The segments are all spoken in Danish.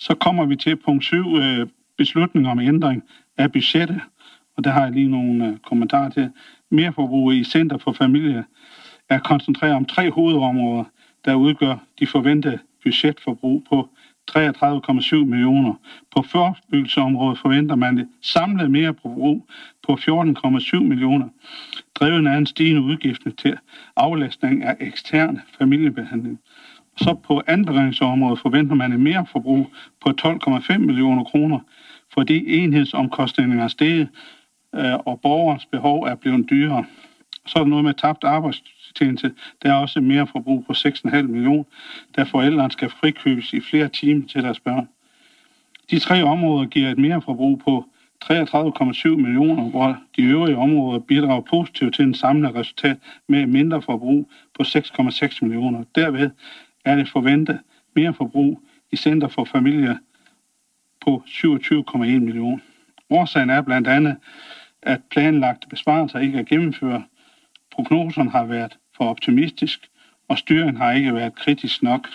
Så kommer vi til punkt 7, beslutning om ændring af budgettet. Og der har jeg lige nogle kommentarer til. Merforbrug i Center for Familie er koncentreret om 3 hovedområder, der udgør de forventede budgetforbrug på 33,7 millioner. På forebyggelseområdet forventer man det samlede merforbrug på 14,7 millioner, drevet af en stigende udgift til aflastning af eksterne familiebehandling. Så på anbringelsesområdet forventer man et merforbrug på 12,5 millioner kroner, fordi enhedsomkostningerne er steget, og borgerens behov er blevet dyrere. Så er der noget med tabt arbejdstjeneste. Der er også mere forbrug på 6,5 millioner, da forældrene skal frikøbes i flere timer til deres børn. De 3 områder giver et mere forbrug på 33,7 millioner, hvor de øvrige områder bidrager positivt til en samlet resultat med et mindre forbrug på 6,6 millioner. Derved er det forventet mere forbrug i Center for Familie på 27,1 millioner. Årsagen er blandt andet, at planlagte besparelser ikke er gennemført. Prognoserne har været for optimistisk, og styringen har ikke været kritisk nok.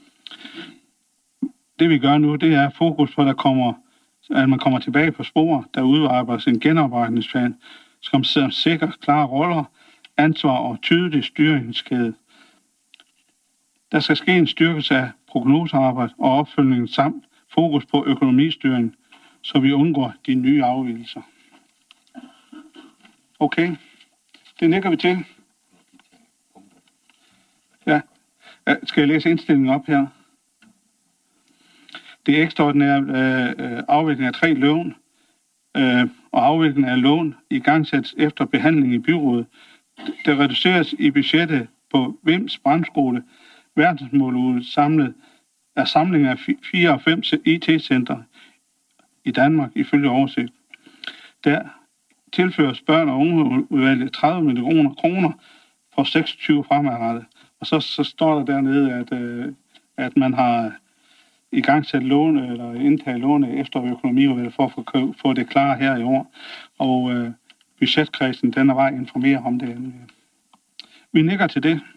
Det vi gør nu, det er fokus på, at man kommer tilbage på spor, der udarbejdes en genopretningsplan, som sikrer klare roller, ansvar og tydelig styringskæde. Der skal ske en styrkelse af prognosearbejde og opfølgning samt fokus på økonomistyring, så vi undgår de nye afvigelser. Okay, det nikker vi til. Ja, skal jeg læse indstillingen op her? Det er ekstraordinære afvikling af 3 lån, og afvikling af lån igangsættes efter behandling i byrådet. Det reduceres i budgettet på Vims Brandskole, verdensmålet samlet er samling af 4 og 5 IT-centre i Danmark ifølge oversigt. Der tilføres børn- og ungeudvalget 30 millioner kroner for 26 fremadrettet. Og så står der dernede, at man har igangsat lån eller indtaget lån efter økonomiudvalget for at få det klar her i år. Og budgetkredsen, den er bare informeret om det. Vi nikker til det.